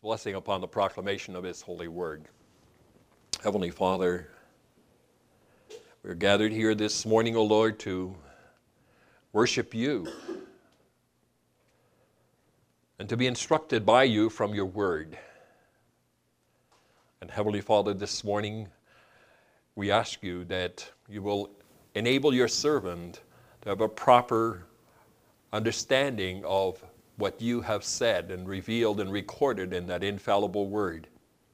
Blessing upon the proclamation of His holy word. Heavenly Father, we're gathered here this morning, O Lord, to worship You and to be instructed by You from Your word. And Heavenly Father, this morning we ask You that You will enable Your servant to have a proper understanding of what You have said and revealed and recorded in that infallible word.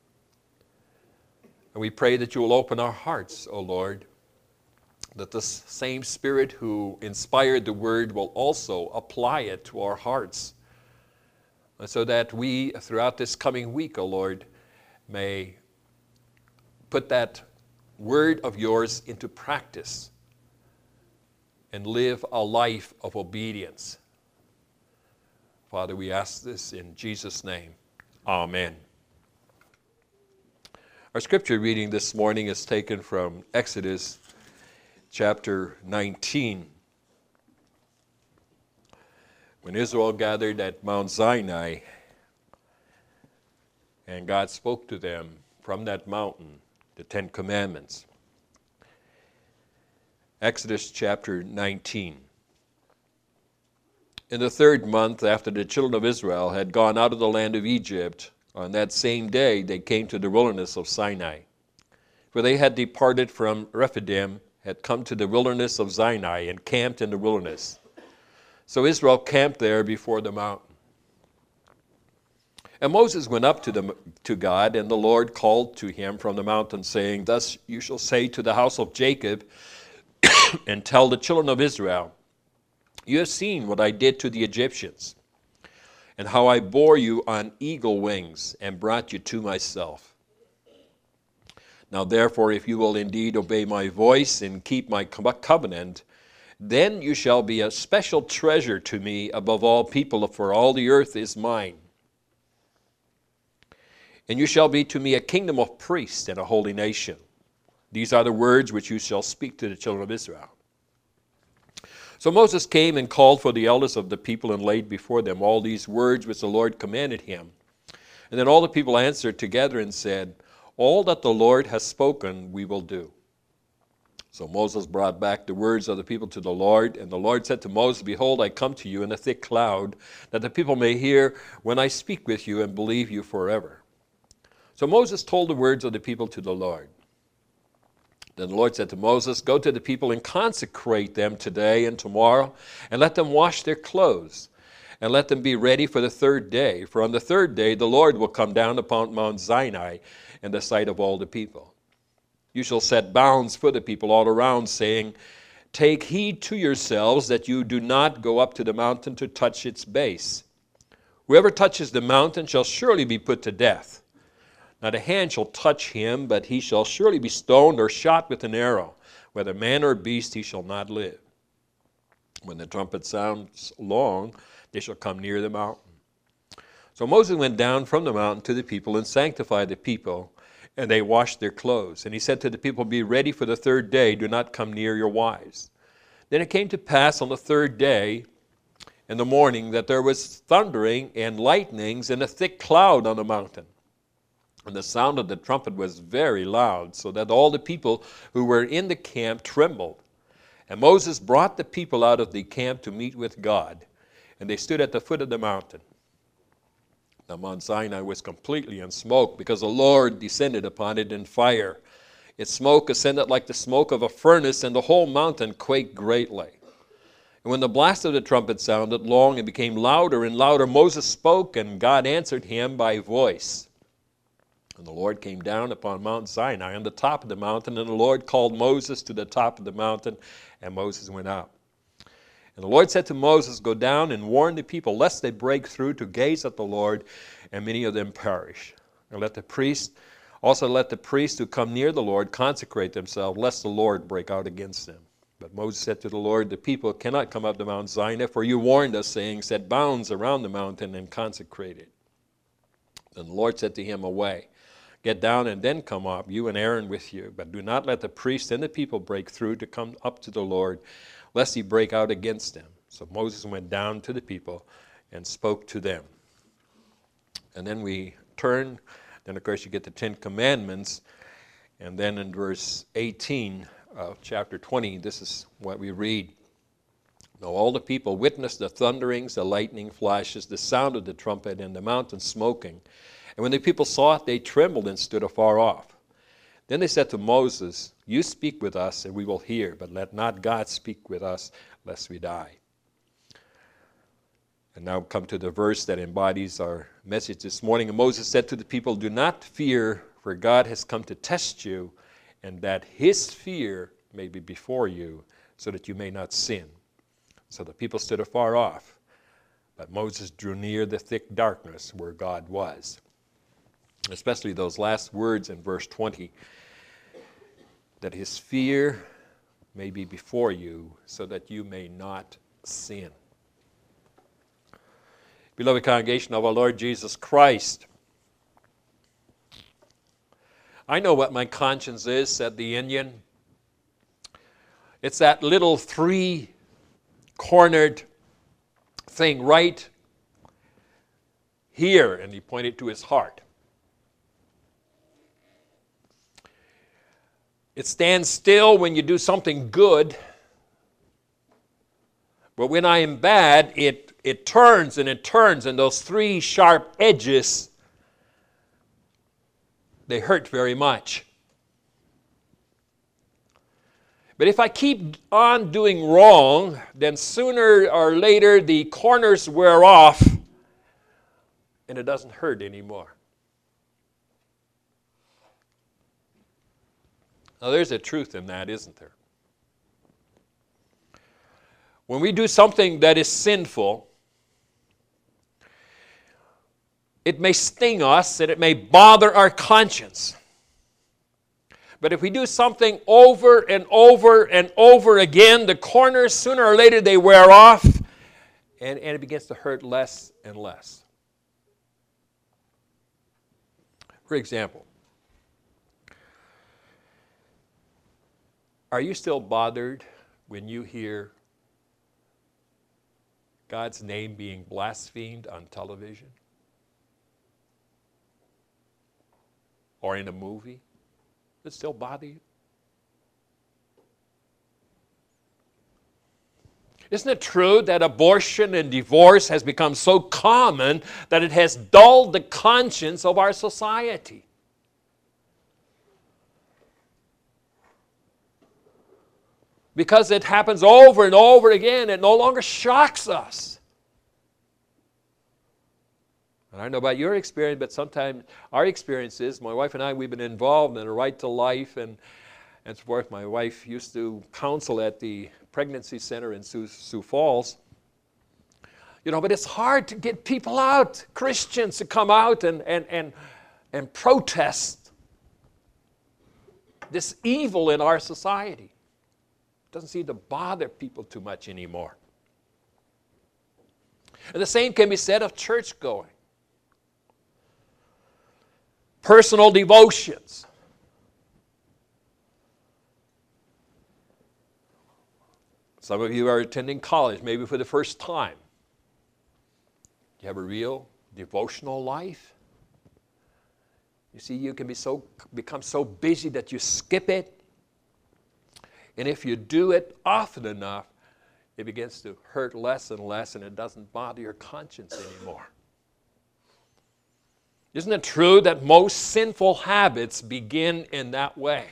And we pray that You will open our hearts, O Lord, that the same Spirit who inspired the word will also apply it to our hearts, and so that we, throughout this coming week, O Lord, may put that word of Yours into practice and live a life of obedience. Father, we ask this in Jesus' name. Amen. Our scripture reading this morning is taken from Exodus chapter 19. When Israel gathered at Mount Sinai, and God spoke to them from that mountain the 10 Commandments. Exodus chapter 19. In the 3rd month after the children of Israel had gone out of the land of Egypt, on that same day they came to the wilderness of Sinai. For they had departed from Rephidim, had come to the wilderness of Sinai, and camped in the wilderness. So Israel camped there before the mountain. And Moses went up to God, and the Lord called to him from the mountain, saying, Thus you shall say to the house of Jacob, and tell the children of Israel, You have seen what I did to the Egyptians, and how I bore you on eagle wings and brought you to myself. Now therefore, if you will indeed obey my voice and keep my covenant, then you shall be a special treasure to me above all people, for all the earth is mine. And you shall be to me a kingdom of priests and a holy nation. These are the words which you shall speak to the children of Israel. So Moses came and called for the elders of the people and laid before them all these words which the Lord commanded him. And then all the people answered together and said, All that the Lord has spoken we will do. So Moses brought back the words of the people to the Lord, and the Lord said to Moses, Behold, I come to you in a thick cloud, that the people may hear when I speak with you and believe you forever. So Moses told the words of the people to the Lord. Then the Lord said to Moses, Go to the people and consecrate them today and tomorrow, and let them wash their clothes, and let them be ready for the 3rd day. For on the 3rd day the Lord will come down upon Mount Sinai in the sight of all the people. You shall set bounds for the people all around, saying, Take heed to yourselves that you do not go up to the mountain to touch its base. Whoever touches the mountain shall surely be put to death. Not a hand shall touch him, but he shall surely be stoned or shot with an arrow. Whether man or beast, he shall not live. When the trumpet sounds long, they shall come near the mountain. So Moses went down from the mountain to the people and sanctified the people, and they washed their clothes. And he said to the people, Be ready for the 3rd day, do not come near your wives. Then it came to pass on the 3rd day in the morning that there was thundering and lightnings and a thick cloud on the mountain. And the sound of the trumpet was very loud, so that all the people who were in the camp trembled. And Moses brought the people out of the camp to meet with God, and they stood at the foot of the mountain. Now Mount Sinai was completely in smoke, because the Lord descended upon it in fire. Its smoke ascended like the smoke of a furnace, and the whole mountain quaked greatly. And when the blast of the trumpet sounded long and became louder and louder, Moses spoke, and God answered him by voice. And the Lord came down upon Mount Sinai on the top of the mountain, and the Lord called Moses to the top of the mountain, and Moses went up. And the Lord said to Moses, Go down and warn the people, lest they break through to gaze at the Lord, and many of them perish. And let the priests who come near the Lord consecrate themselves, lest the Lord break out against them. But Moses said to the Lord, The people cannot come up to Mount Sinai, for you warned us, saying, Set bounds around the mountain and consecrate it. Then the Lord said to him, Away. Get down and then come up, you and Aaron with you. But do not let the priests and the people break through to come up to the Lord, lest he break out against them. So Moses went down to the people and spoke to them. And then we turn. Then, of course, you get the Ten Commandments. And then in verse 18 of chapter 20, this is what we read. Now all the people witnessed the thunderings, the lightning flashes, the sound of the trumpet, and the mountain smoking. And when the people saw it, they trembled and stood afar off. Then they said to Moses, "You speak with us, and we will hear, but let not God speak with us, lest we die." And now come to the verse that embodies our message this morning. And Moses said to the people, "Do not fear, for God has come to test you, and that his fear may be before you, so that you may not sin." So the people stood afar off, but Moses drew near the thick darkness where God was. Especially those last words in verse 20, that his fear may be before you, so that you may not sin. Beloved congregation of our Lord Jesus Christ, I know what my conscience is, said the Indian. It's that little three-cornered thing right here, and he pointed to his heart. It stands still when you do something good, but when I am bad, it turns and it turns, and those three sharp edges, they hurt very much. But if I keep on doing wrong, then sooner or later the corners wear off and it doesn't hurt anymore. Now there's a truth in that, isn't there? When we do something that is sinful, it may sting us and it may bother our conscience. But if we do something over and over and over again, the corners, sooner or later, they wear off, and it begins to hurt less and less. For example, are you still bothered when you hear God's name being blasphemed on television? Or in a movie? Does it still bother you? Isn't it true that abortion and divorce has become so common that it has dulled the conscience of our society? Because it happens over and over again, it no longer shocks us. And I don't know about your experience, but sometimes our experience is, my wife and I, we've been involved in a Right to Life and so forth. My wife used to counsel at the pregnancy center in Sioux Falls. You know, but it's hard to get people out, Christians, to come out and protest this evil in our society. It doesn't seem to bother people too much anymore. And the same can be said of church going. Personal devotions. Some of you are attending college, maybe for the first time. You have a real devotional life. You see, you can become so busy that you skip it. And if you do it often enough, it begins to hurt less and less, and it doesn't bother your conscience anymore. Isn't it true that most sinful habits begin in that way?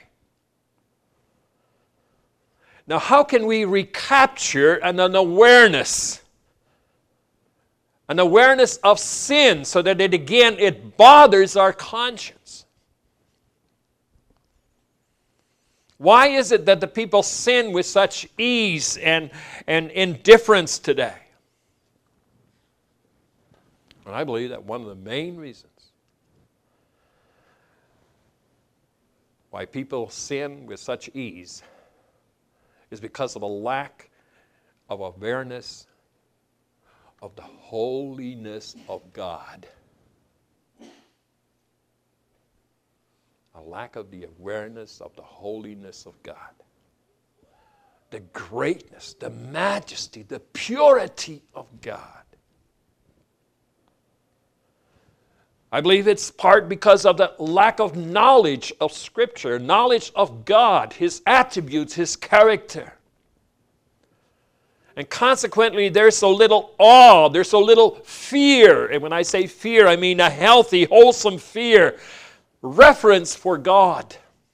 Now, how can we recapture an awareness of sin so that it bothers our conscience? Why is it that the people sin with such ease and indifference today? And I believe that one of the main reasons why people sin with such ease is because of a lack of awareness of the holiness of God. A lack of the awareness of the holiness of God. The greatness, the majesty, the purity of God. I believe it's part because of the lack of knowledge of Scripture, knowledge of God, His attributes, His character. And consequently, there's so little awe, there's so little fear. And when I say fear, I mean a healthy, wholesome fear, reverence for God.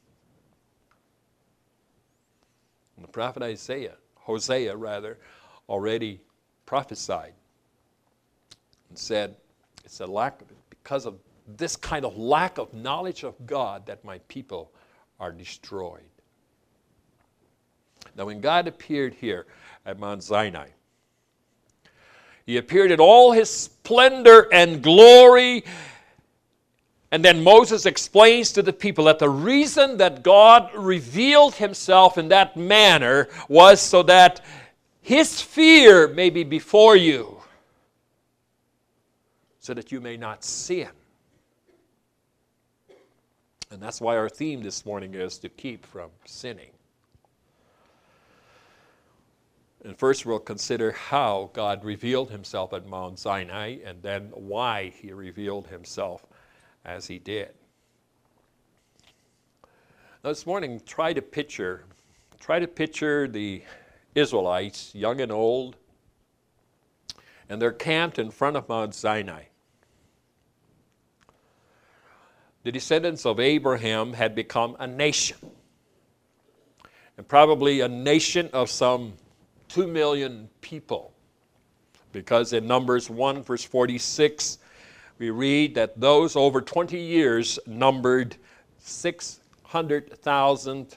And the prophet Hosea, already prophesied and said, it's a lack of, because of this kind of lack of knowledge of God that my people are destroyed. Now when God appeared here at Mount Sinai, He appeared in all His splendor and glory. And then Moses explains to the people that the reason that God revealed Himself in that manner was so that His fear may be before you, so that you may not sin. And that's why our theme this morning is to keep from sinning. And first we'll consider how God revealed Himself at Mount Sinai, and then why He revealed Himself as He did. Now this morning, try to picture the Israelites, young and old, and they're camped in front of Mount Sinai. The descendants of Abraham had become a nation, and probably a nation of some 2 million people, because in Numbers 1 verse 46 we read that those over 20 years numbered 600,000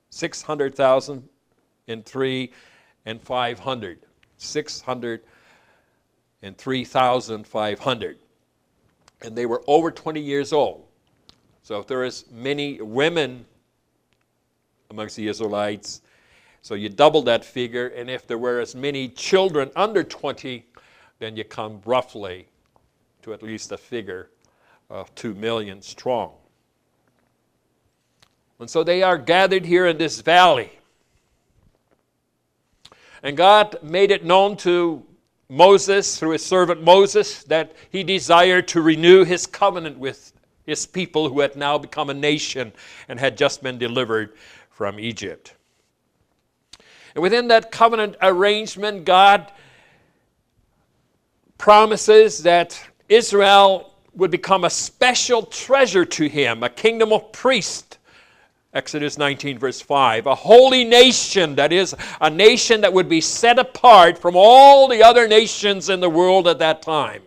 in 3 and 500. 603,500. And they were over 20 years old. So if there is many women amongst the Israelites, so you double that figure, and if there were as many children under 20, then you come roughly to at least a figure of 2 million strong. And so they are gathered here in this valley. And God made it known to Moses, through His servant Moses, that He desired to renew His covenant with His people who had now become a nation and had just been delivered from Egypt. And within that covenant arrangement, God promises that Israel would become a special treasure to Him, a kingdom of priests. Exodus 19 verse 5, a holy nation, that is, a nation that would be set apart from all the other nations in the world at that time.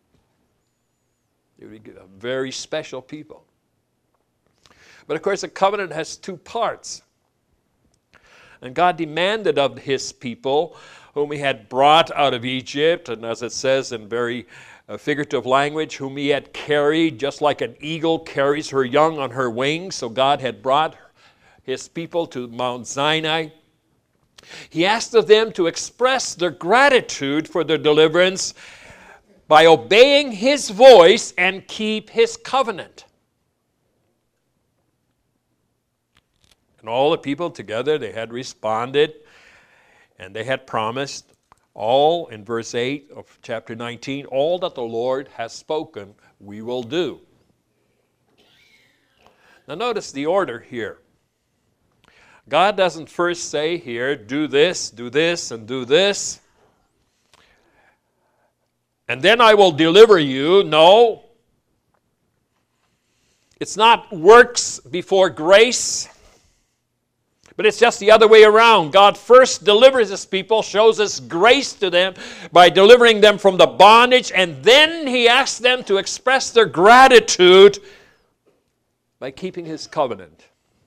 It would be a very special people. But of course, the covenant has two parts. And God demanded of His people, whom He had brought out of Egypt, and as it says in very figurative language, whom He had carried, just like an eagle carries her young on her wings. So God had brought His people to Mount Sinai. He asked of them to express their gratitude for their deliverance by obeying His voice and keep His covenant. And all the people together, they had responded, and they had promised all, in verse 8 of chapter 19, all that the Lord has spoken, we will do. Now notice the order here. God doesn't first say here, do this, and do this, and then I will deliver you. No. It's not works before grace, but it's just the other way around. God first delivers His people, shows His grace to them by delivering them from the bondage, and then He asks them to express their gratitude by keeping His covenant.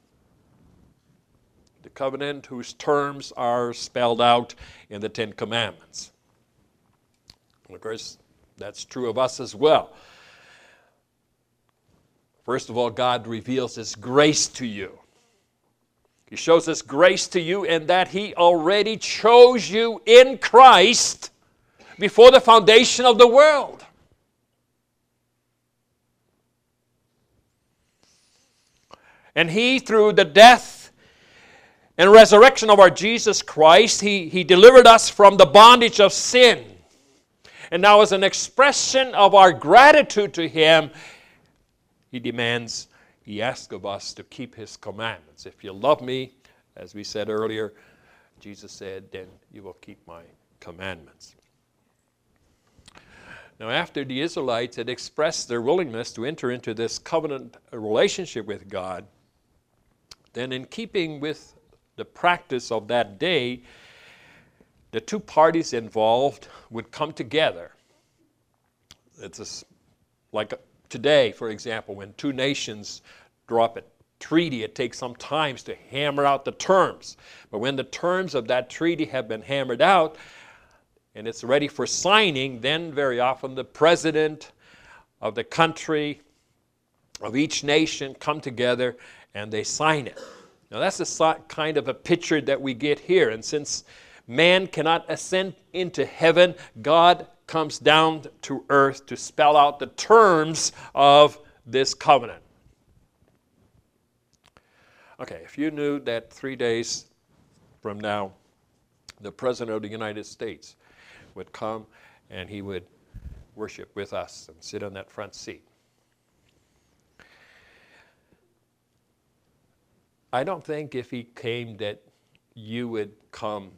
The covenant whose terms are spelled out in the Ten Commandments. And of course, that's true of us as well. First of all, God reveals His grace to you. He shows His grace to you in that He already chose you in Christ before the foundation of the world. And He, through the death and resurrection of our Jesus Christ, He delivered us from the bondage of sin. And now as an expression of our gratitude to Him, He asks of us to keep His commandments. If you love me, as we said earlier, Jesus said, then you will keep my commandments. Now, after the Israelites had expressed their willingness to enter into this covenant relationship with God, then in keeping with the practice of that day, the two parties involved would come together. It's like today, for example, when two nations draw up a treaty, it takes some time to hammer out the terms. But when the terms of that treaty have been hammered out and it's ready for signing, then very often the president of the country, of each nation, come together and they sign it. Now that's the kind of a picture that we get here. And since man cannot ascend into heaven, God comes down to earth to spell out the terms of this covenant. Okay, if you knew that 3 days from now, the President of the United States would come and he would worship with us and sit on that front seat. I don't think if he came that you would come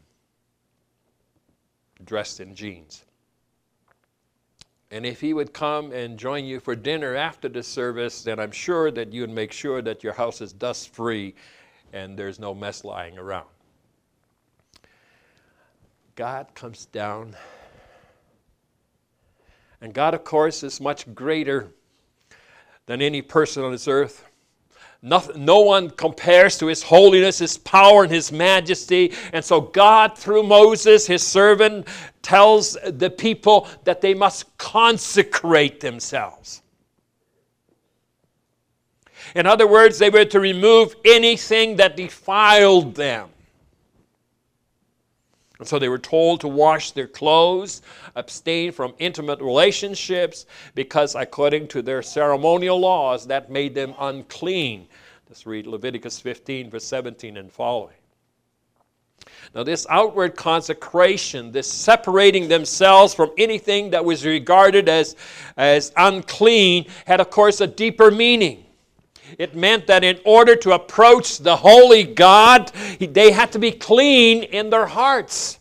dressed in jeans. And if he would come and join you for dinner after the service, then I'm sure that you would make sure that your house is dust-free and there's no mess lying around. God comes down. And God, of course, is much greater than any person on this earth. No one compares to His holiness, His power, and His majesty. And so God, through Moses, His servant, tells the people that they must consecrate themselves. In other words, they were to remove anything that defiled them. And so they were told to wash their clothes, abstain from intimate relationships, because according to their ceremonial laws, that made them unclean. Let's read Leviticus 15, verse 17 and following. Now this outward consecration, this separating themselves from anything that was regarded as unclean, had of course a deeper meaning. It meant that in order to approach the holy God, they had to be clean in their hearts.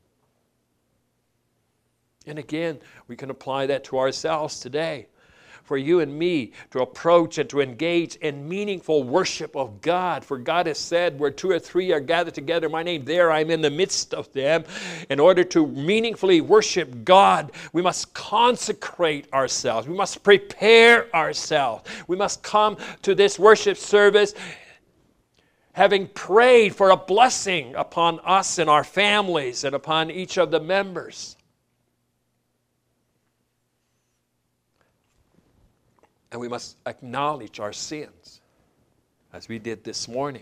And again, we can apply that to ourselves today. For you and me to approach and to engage in meaningful worship of God. For God has said, where two or three are gathered together in my name, there I am in the midst of them. In order to meaningfully worship God, we must consecrate ourselves. We must prepare ourselves. We must come to this worship service having prayed for a blessing upon us and our families and upon each of the members. And we must acknowledge our sins, as we did this morning.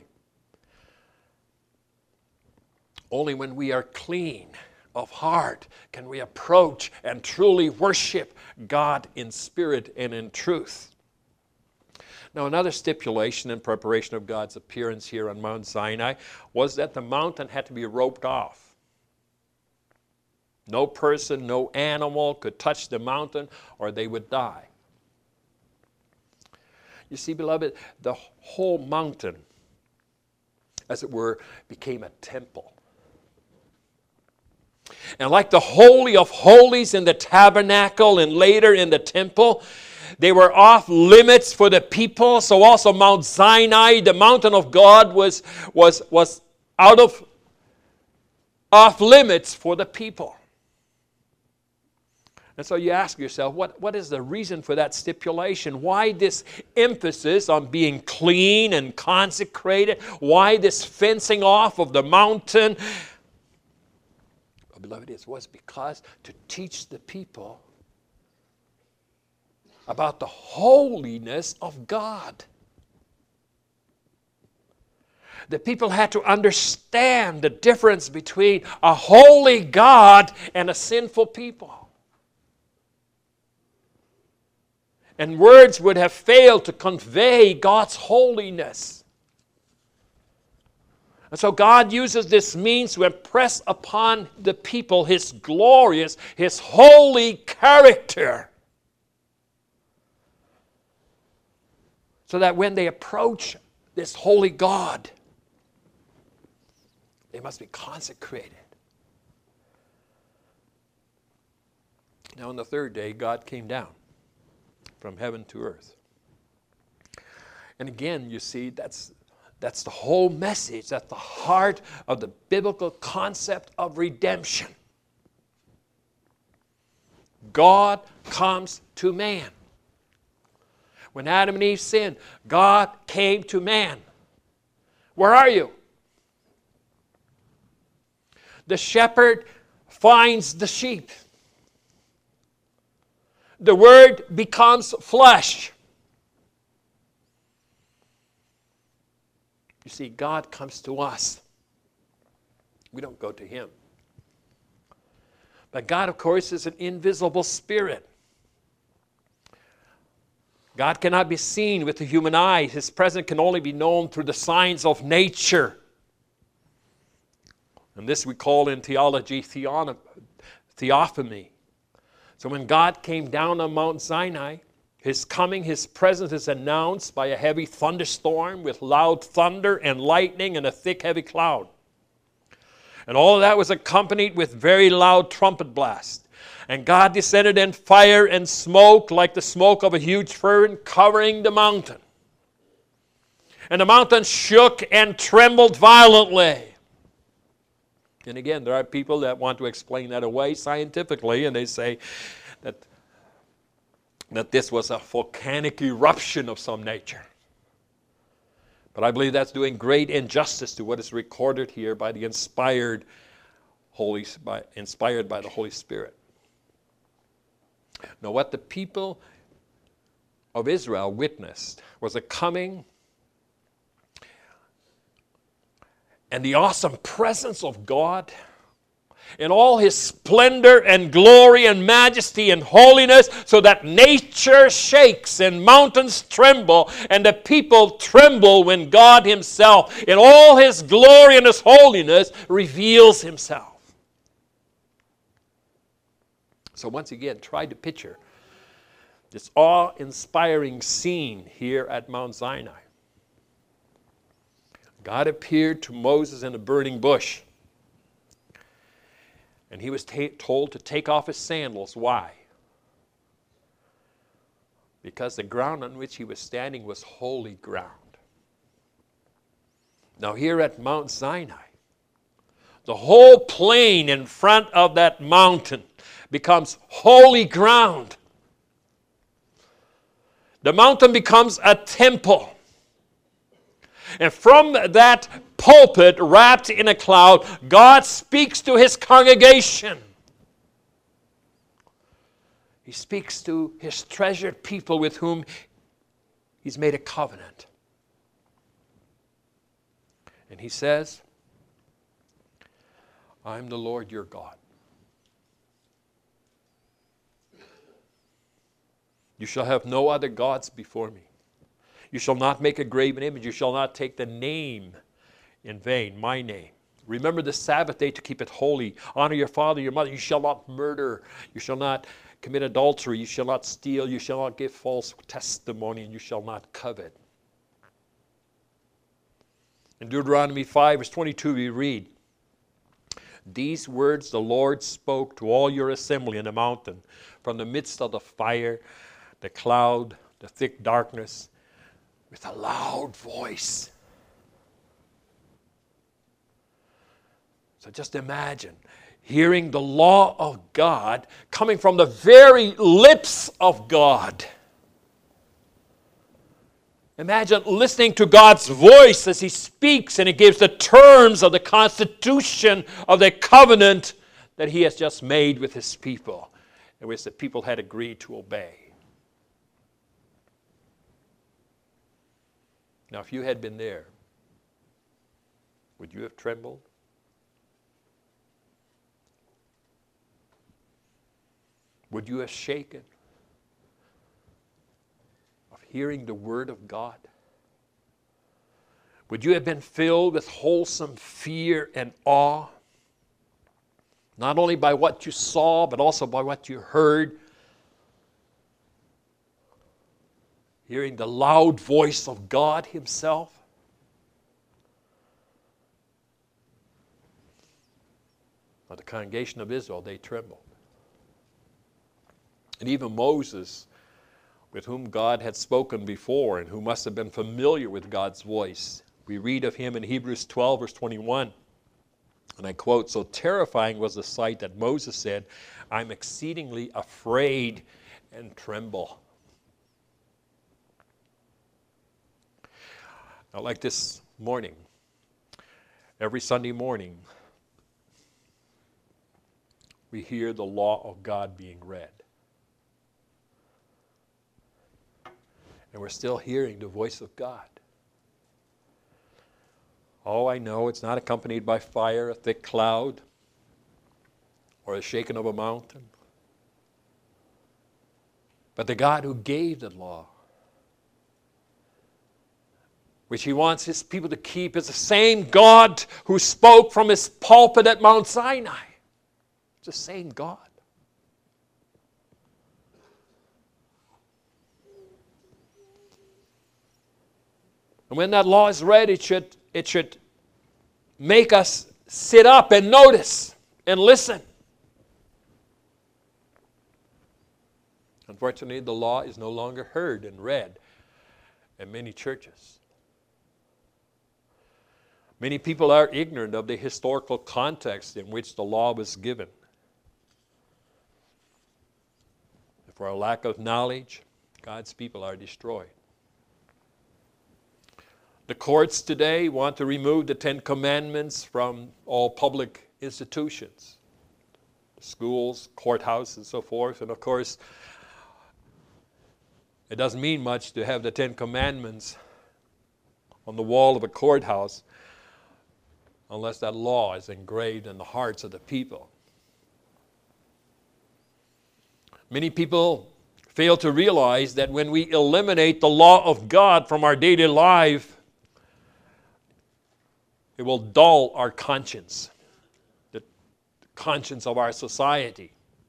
Only when we are clean of heart can we approach and truly worship God in spirit and in truth. Now, another stipulation in preparation of God's appearance here on Mount Sinai was that the mountain had to be roped off. No person, no animal could touch the mountain or they would die. You see, beloved, the whole mountain, as it were, became a temple. And like the Holy of Holies in the tabernacle and later in the temple, they were off limits for the people. So also Mount Sinai, the mountain of God, was off limits for the people. And so you ask yourself, what is the reason for that stipulation? Why this emphasis on being clean and consecrated? Why this fencing off of the mountain? Well, beloved, it was because to teach the people about the holiness of God. The people had to understand the difference between a holy God and a sinful people. And words would have failed to convey God's holiness. And so God uses this means to impress upon the people His glorious, His holy character. So that when they approach this holy God, they must be consecrated. Now on the third day, God came down from heaven to earth. And again, you see, that's the whole message. That's the heart of the biblical concept of redemption. God comes to man. When Adam and Eve sinned, God came to man. Where are you? The shepherd finds the sheep. The Word becomes flesh. You see, God comes to us. We don't go to Him. But God, of course, is an invisible spirit. God cannot be seen with the human eye. His presence can only be known through the signs of nature. And this we call in theology theophany. So when God came down on Mount Sinai, His coming, His presence is announced by a heavy thunderstorm with loud thunder and lightning and a thick, heavy cloud. And all of that was accompanied with very loud trumpet blasts. And God descended in fire and smoke like the smoke of a huge furnace covering the mountain. And the mountain shook and trembled violently. And again, there are people that want to explain that away scientifically, and they say that this was a volcanic eruption of some nature. But I believe that's doing great injustice to what is recorded here by the inspired by the Holy Spirit. Now, what the people of Israel witnessed was a coming and the awesome presence of God in all His splendor and glory and majesty and holiness, so that nature shakes and mountains tremble and the people tremble when God Himself, in all His glory and His holiness, reveals Himself. So once again, try to picture this awe-inspiring scene here at Mount Sinai. God appeared to Moses in a burning bush. And he was told to take off his sandals. Why? Because the ground on which he was standing was holy ground. Now here at Mount Sinai, the whole plain in front of that mountain becomes holy ground. The mountain becomes a temple. And from that pulpit wrapped in a cloud, God speaks to His congregation. He speaks to His treasured people with whom He's made a covenant. And He says, I'm the Lord your God. You shall have no other gods before me. You shall not make a graven image. You shall not take the name in vain, my name. Remember the Sabbath day to keep it holy. Honor your father, your mother. You shall not murder. You shall not commit adultery. You shall not steal. You shall not give false testimony. And you shall not covet. In Deuteronomy 5, verse 22, we read, these words the Lord spoke to all your assembly in the mountain, from the midst of the fire, the cloud, the thick darkness, with a loud voice. So just imagine hearing the law of God coming from the very lips of God. Imagine listening to God's voice as He speaks and He gives the terms of the constitution of the covenant that He has just made with His people, and which the people had agreed to obey. Now, if you had been there, would you have trembled? Would you have shaken of hearing the Word of God? Would you have been filled with wholesome fear and awe? Not only by what you saw, but also by what you heard. Hearing the loud voice of God Himself. But the congregation of Israel, they trembled. And even Moses, with whom God had spoken before and who must have been familiar with God's voice, we read of him in Hebrews 12, verse 21. And I quote, "So terrifying was the sight that Moses said, 'I'm exceedingly afraid and tremble.'" Now, like this morning, every Sunday morning, we hear the law of God being read. And we're still hearing the voice of God. Oh, I know it's not accompanied by fire, a thick cloud, or a shaking of a mountain. But the God who gave the law, which He wants His people to keep, is the same God who spoke from His pulpit at Mount Sinai. It's the same God. And when that law is read, it should make us sit up and notice and listen. Unfortunately, the law is no longer heard and read in many churches. Many people are ignorant of the historical context in which the law was given. For a lack of knowledge, God's people are destroyed. The courts today want to remove the 10 Commandments from all public institutions, schools, courthouses, and so forth. And of course, it doesn't mean much to have the 10 Commandments on the wall of a courthouse unless that law is engraved in the hearts of the people. Many people fail to realize that when we eliminate the law of God from our daily life, it will dull our conscience, the conscience of our society.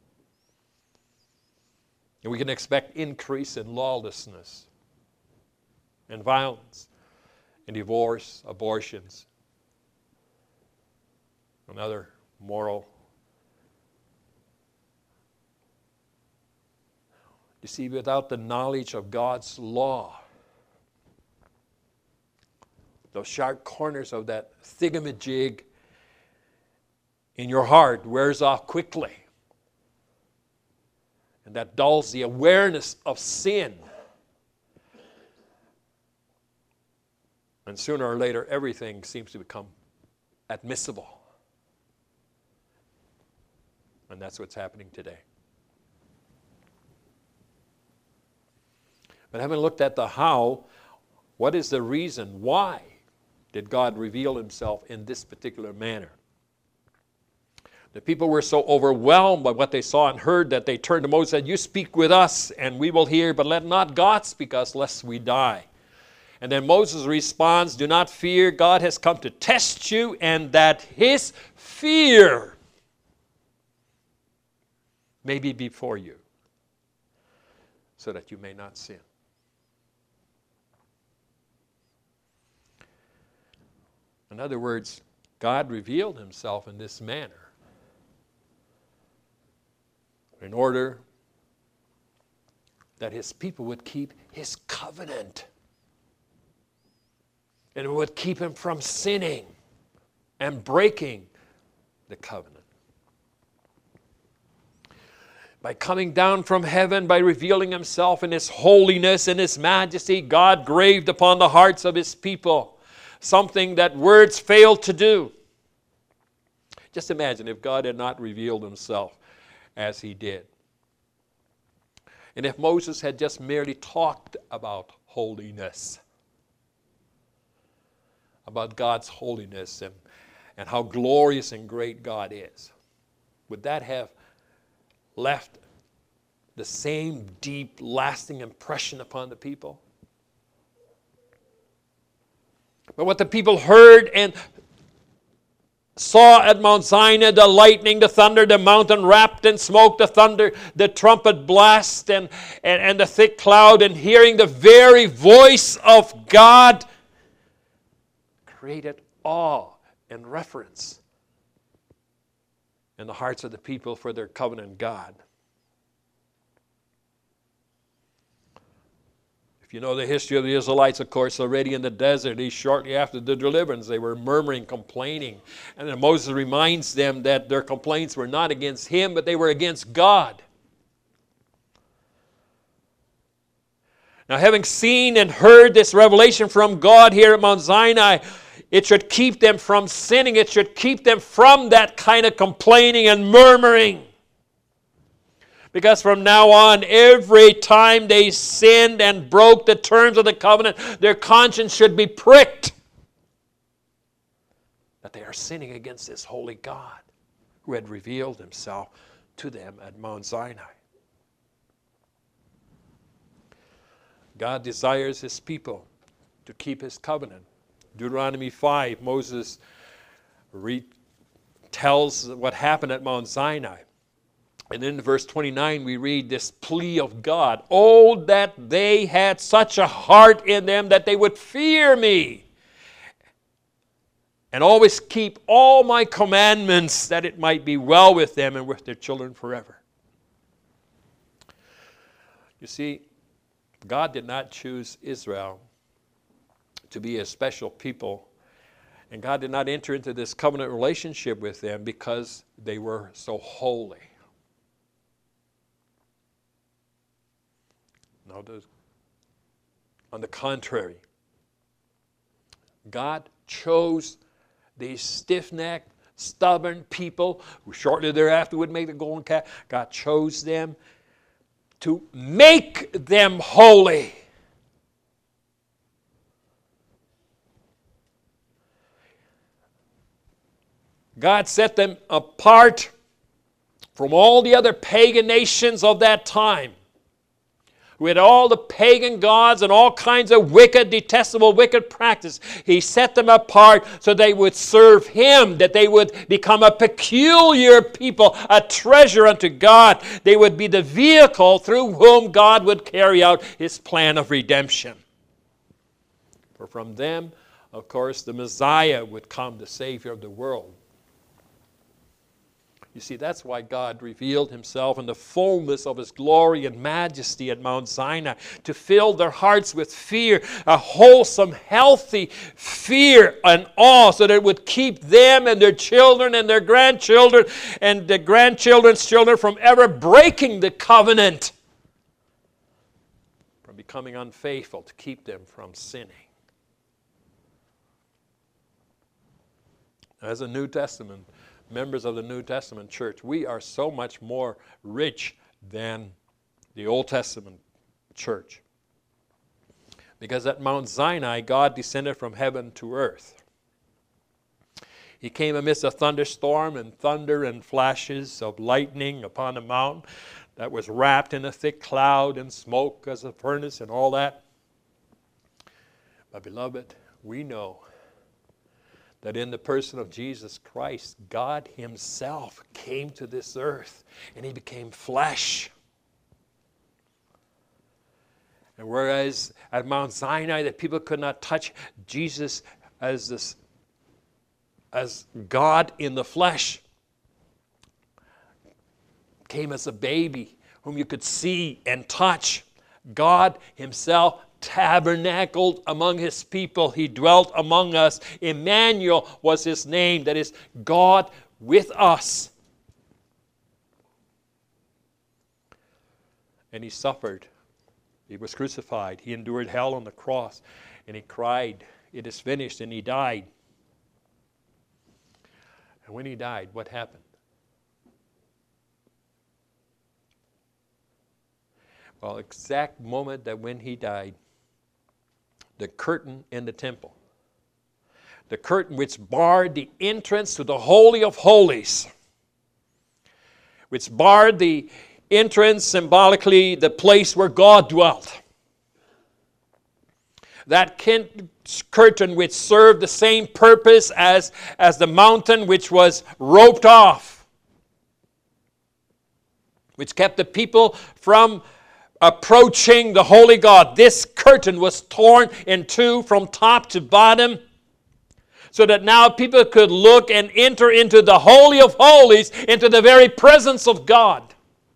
And we can expect increase in lawlessness and violence and divorce, abortions, and other moral. You see, without the knowledge of God's law, those sharp corners of that thingamajig in your heart wears off quickly. And that dulls the awareness of sin. And sooner or later, everything seems to become admissible. And that's what's happening today. But having looked at the how, what is the reason? Why did God reveal Himself in this particular manner? The people were so overwhelmed by what they saw and heard that they turned to Moses and said, "You speak with us and we will hear, but let not God speak us lest we die." And then Moses responds, "Do not fear, God has come to test you, and that His fear may be before you, so that you may not sin." In other words, God revealed Himself in this manner in order that His people would keep His covenant. And it would keep Him from sinning and breaking the covenant. By coming down from heaven, by revealing Himself in His holiness and His majesty, God graved upon the hearts of His people something that words failed to do. Just imagine if God had not revealed Himself as He did. And if Moses had just merely talked about holiness, about God's holiness and how glorious and great God is, would that have left the same deep, lasting impression upon the people? But what the people heard and saw at Mount Sinai, the lightning, the thunder, the mountain wrapped in smoke, the thunder, the trumpet blast, and the thick cloud, and hearing the very voice of God, created awe and reverence in the hearts of the people for their covenant God. If you know the history of the Israelites, of course, already in the desert, shortly after the deliverance, they were murmuring, complaining. And then Moses reminds them that their complaints were not against him, but they were against God. Now, having seen and heard this revelation from God here at Mount Sinai, it should keep them from sinning. It should keep them from that kind of complaining and murmuring. Because from now on, every time they sinned and broke the terms of the covenant, their conscience should be pricked that they are sinning against this holy God who had revealed himself to them at Mount Sinai. God desires his people to keep his covenant. Deuteronomy 5, Moses tells what happened at Mount Sinai. And in verse 29, we read this plea of God. Oh, that they had such a heart in them that they would fear me and always keep all my commandments, that it might be well with them and with their children forever. You see, God did not choose Israel to be a special people, and God did not enter into this covenant relationship with them because they were so holy. No, on the contrary, God chose these stiff-necked, stubborn people who shortly thereafter would make the golden calf. God chose them to make them holy. God set them apart from all the other pagan nations of that time, who had all the pagan gods and all kinds of wicked, detestable, wicked practice. He set them apart so they would serve him, that they would become a peculiar people, a treasure unto God. They would be the vehicle through whom God would carry out his plan of redemption. For from them, of course, the Messiah would come, the Savior of the world. You see, that's why God revealed himself in the fullness of his glory and majesty at Mount Sinai, to fill their hearts with fear, a wholesome, healthy fear and awe, so that it would keep them and their children and their grandchildren and the grandchildren's children from ever breaking the covenant, from becoming unfaithful, to keep them from sinning. As a New Testament members of the New Testament church, we are so much more rich than the Old Testament church. Because at Mount Sinai, God descended from heaven to earth. He came amidst a thunderstorm and thunder and flashes of lightning upon the mountain that was wrapped in a thick cloud and smoke as a furnace and all that. But beloved, we know that in the person of Jesus Christ, God himself came to this earth and he became flesh. And whereas at Mount Sinai the people could not touch Jesus as God in the flesh, came as a baby whom you could see and touch, God himself tabernacled among his people. He dwelt among us. Emmanuel was his name, that is, God with us. And he suffered. He was crucified. He endured hell on the cross. And he cried, "It is finished," and he died. And when he died, what happened? Well, exact moment that when he died, the curtain in the temple, the curtain which barred the entrance to the Holy of Holies, which barred the entrance, symbolically the place where God dwelt, That curtain which served the same purpose as the mountain which was roped off, which kept the people from approaching the holy God. This curtain was torn in two from top to bottom, so that now people could look and enter into the Holy of Holies, into the very presence of God.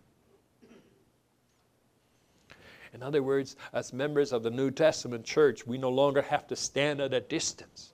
In other words, as members of the New Testament church, we no longer have to stand at a distance.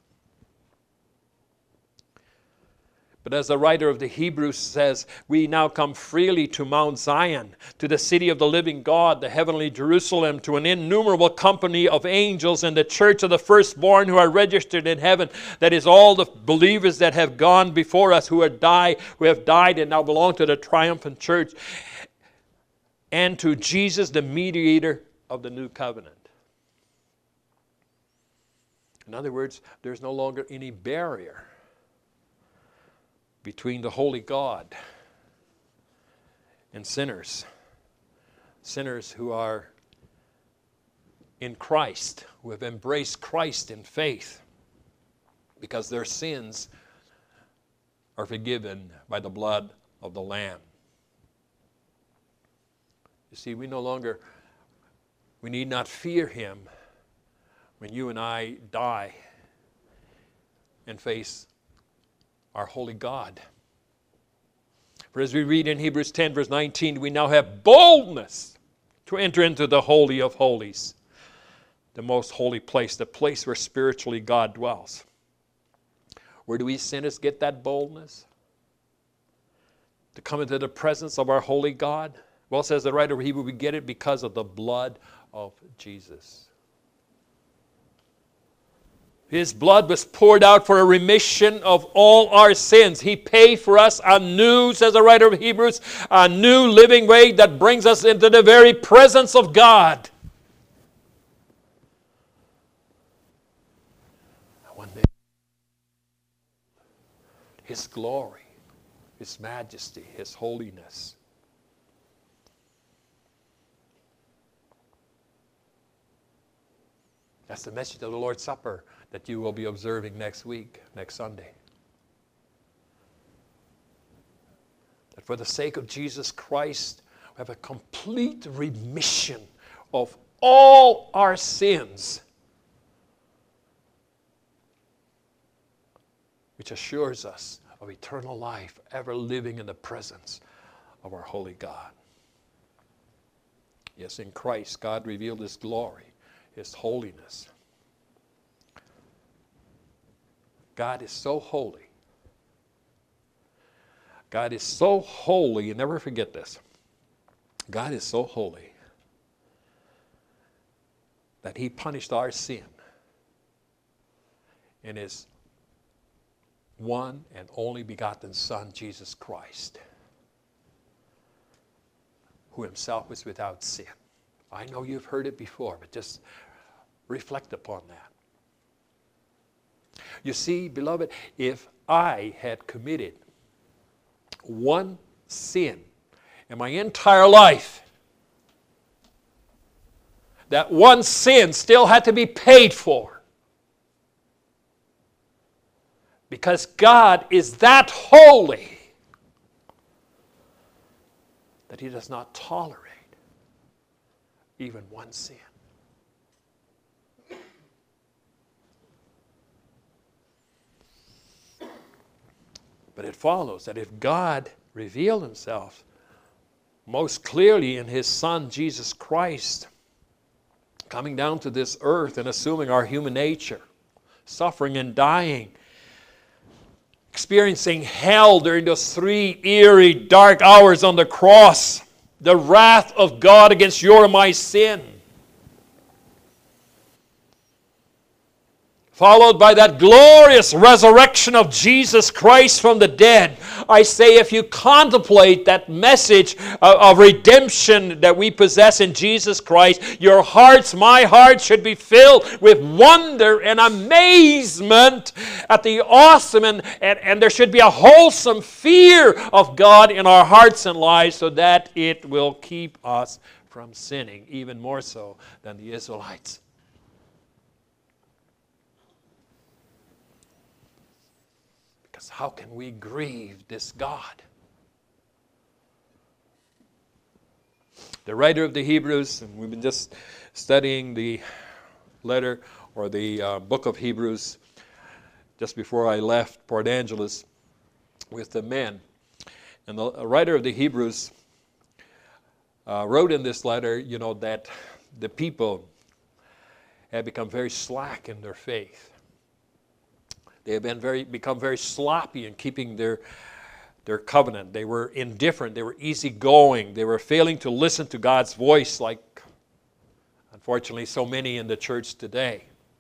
But as the writer of the Hebrews says, we now come freely to Mount Zion, to the city of the living God, the heavenly Jerusalem, to an innumerable company of angels and the church of the firstborn who are registered in heaven. That is all the believers that have gone before us, who have died and now belong to the triumphant church. And to Jesus, the mediator of the new covenant. In other words, there's no longer any barrier between the holy God and sinners. Sinners who are in Christ, who have embraced Christ in faith, because their sins are forgiven by the blood of the Lamb. You see, we need not fear him when you and I die and face our holy God. For as we read in Hebrews 10 verse 19, we now have boldness to enter into the Holy of Holies, the most holy place, the place where spiritually God dwells. Where do we sinners get that boldness? To come into the presence of our holy God? Well, says the writer of Hebrews, we get it because of the blood of Jesus. His blood was poured out for a remission of all our sins. He paid for us a new, says the writer of Hebrews, a new living way that brings us into the very presence of God. One day, His glory, His majesty, His holiness. That's the message of the Lord's Supper that you will be observing next week, next Sunday. That for the sake of Jesus Christ, we have a complete remission of all our sins, which assures us of eternal life, ever living in the presence of our holy God. Yes, in Christ, God revealed His glory, His holiness. God is so holy. God is so holy, and never forget this. God is so holy that He punished our sin in His one and only begotten Son, Jesus Christ, who Himself was without sin. I know you've heard it before, but just reflect upon that. You see, beloved, if I had committed one sin in my entire life, that one sin still had to be paid for. Because God is that holy that He does not tolerate even one sin. But it follows that if God revealed Himself most clearly in His Son, Jesus Christ, coming down to this earth and assuming our human nature, suffering and dying, experiencing hell during those 3 eerie, dark hours on the cross, the wrath of God against your and my sin, followed by that glorious resurrection of Jesus Christ from the dead. I say, if you contemplate that message of redemption that we possess in Jesus Christ, your hearts, my heart, should be filled with wonder and amazement at the awesome, and there should be a wholesome fear of God in our hearts and lives, so that it will keep us from sinning, even more so than the Israelites. Because how can we grieve this God? The writer of the Hebrews, and we've been just studying the letter or the book of Hebrews just before I left Port Angeles with the men. And the writer of the Hebrews wrote in this letter, that the people had become very slack in their faith. They have become very sloppy in keeping their covenant. They were indifferent. They were easygoing. They were failing to listen to God's voice like, unfortunately, so many in the church today.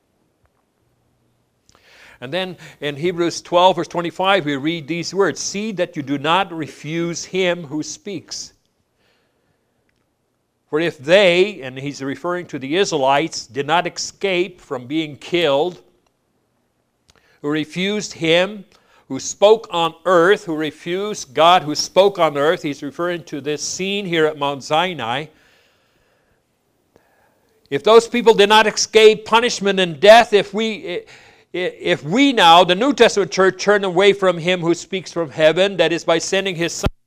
And then in Hebrews 12, verse 25, we read these words, "See that you do not refuse him who speaks. For if they," and he's referring to the Israelites, "did not escape from being killed, who refused him who spoke on earth," who refused God who spoke on earth. He's referring to this scene here at Mount Sinai. If those people did not escape punishment and death, if we now, the New Testament church, turn away from him who speaks from heaven, that is by sending his Son.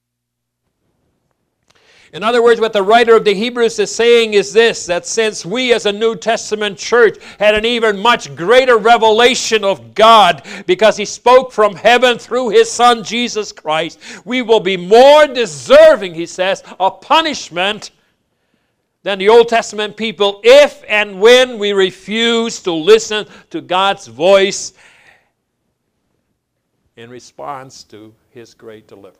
In other words, what the writer of the Hebrews is saying is this, that since we as a New Testament church had an even much greater revelation of God because he spoke from heaven through his Son Jesus Christ, we will be more deserving, he says, of punishment than the Old Testament people if and when we refuse to listen to God's voice in response to his great deliverance.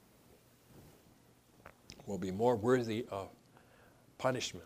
We'll be more worthy of punishment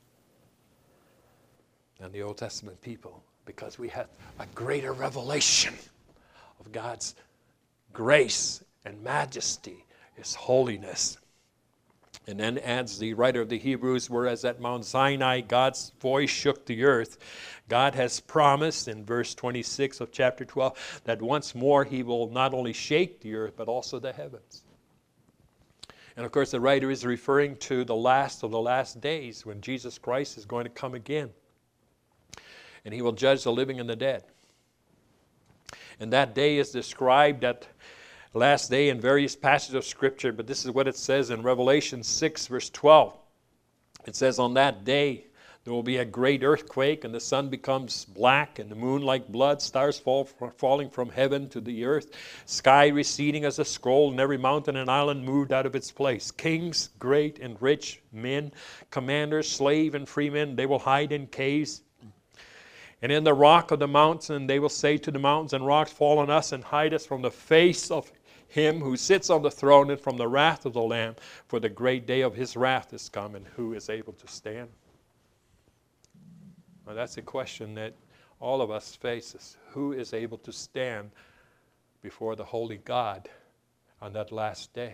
than the Old Testament people because we have a greater revelation of God's grace and majesty, his holiness. And then adds the writer of the Hebrews, whereas at Mount Sinai God's voice shook the earth, God has promised in verse 26 of chapter 12 that once more he will not only shake the earth but also the heavens. And of course the writer is referring to the last of the last days when Jesus Christ is going to come again. And he will judge the living and the dead. And that day is described, that last day, in various passages of Scripture, but this is what it says in Revelation 6, verse 12. It says, "On that day there will be a great earthquake, and the sun becomes black, and the moon like blood, stars falling from heaven to the earth, sky receding as a scroll, and every mountain and island moved out of its place. Kings, great and rich men, commanders, slave and free men, they will hide in caves. And in the rock of the mountain, they will say to the mountains and rocks, fall on us and hide us from the face of him who sits on the throne and from the wrath of the Lamb. For the great day of his wrath is come, and who is able to stand?" Now that's a question that all of us faces. Who is able to stand before the holy God on that last day?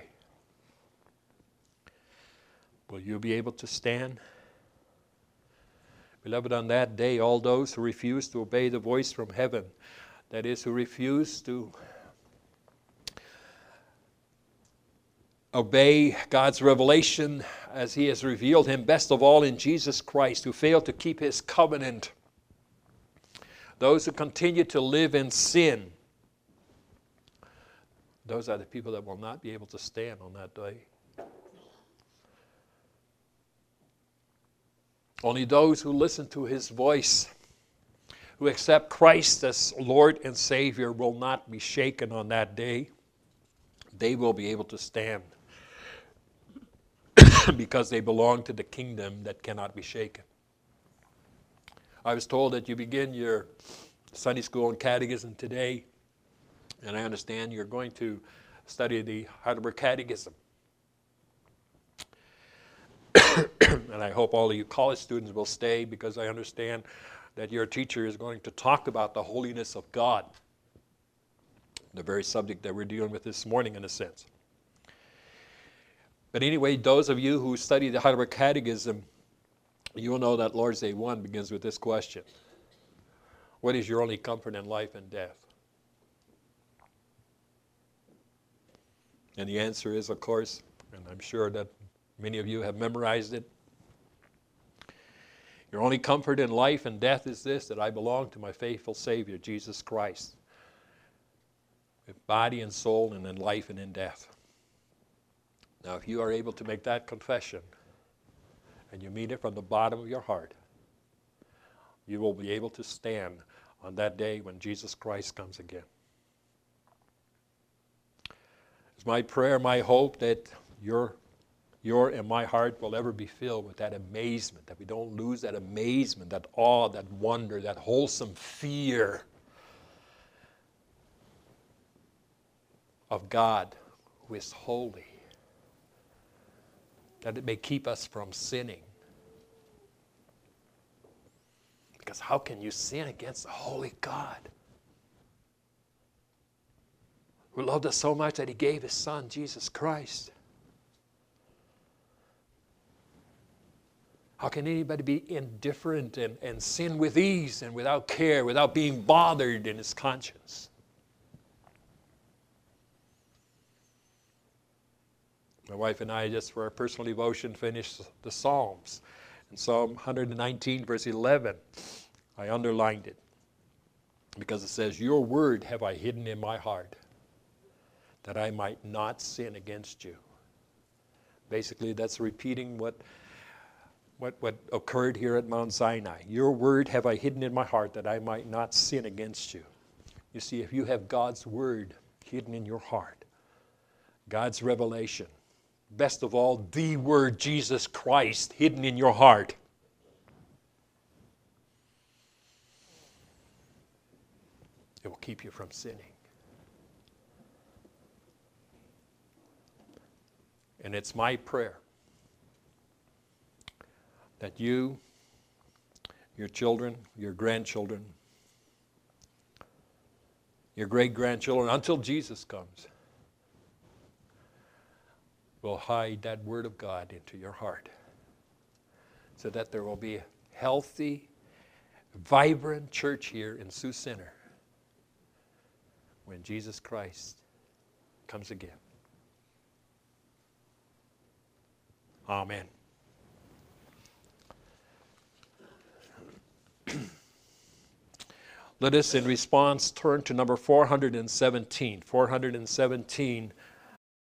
Will you be able to stand? Beloved, on that day, all those who refuse to obey the voice from heaven, that is, who refuse to obey God's revelation as he has revealed him best of all in Jesus Christ, who fail to keep his covenant, those who continue to live in sin, those are the people that will not be able to stand on that day. Only those who listen to his voice, who accept Christ as Lord and Savior, will not be shaken on that day. They will be able to stand because they belong to the kingdom that cannot be shaken. I was told that you begin your Sunday school and catechism today, and I understand you're going to study the Heidelberg Catechism. And I hope all of you college students will stay, because I understand that your teacher is going to talk about the holiness of God, the very subject that we're dealing with this morning in a sense. But anyway, those of you who study the Heidelberg Catechism, you will know that Lord's Day 1 begins with this question: what is your only comfort in life and death? And the answer is, of course, and I'm sure that many of you have memorized it, your only comfort in life and death is this, that I belong to my faithful Savior, Jesus Christ. with body and soul, and in life and in death. Now, if you are able to make that confession, and you mean it from the bottom of your heart, you will be able to stand on that day when Jesus Christ comes again. It's my prayer, my hope that your and my heart will ever be filled with that amazement, that we don't lose that amazement, that awe, that wonder, that wholesome fear of God who is holy, that it may keep us from sinning. Because how can you sin against a holy God who loved us so much that he gave his Son, Jesus Christ? How can anybody be indifferent and sin with ease and without care, without being bothered in his conscience? My wife and I, just for our personal devotion, finished the Psalms. In Psalm 119, verse 11, I underlined it because it says, "Your word have I hidden in my heart, that I might not sin against you." Basically, that's repeating what occurred here at Mount Sinai. Your word have I hidden in my heart, that I might not sin against you. You see, if you have God's word hidden in your heart, God's revelation, best of all, the word Jesus Christ hidden in your heart, it will keep you from sinning. And it's my prayer that you, your children, your grandchildren, your great-grandchildren, until Jesus comes, will hide that word of God into your heart so that there will be a healthy, vibrant church here in Sioux Center when Jesus Christ comes again. Amen. Let us, in response, turn to number 417. 417,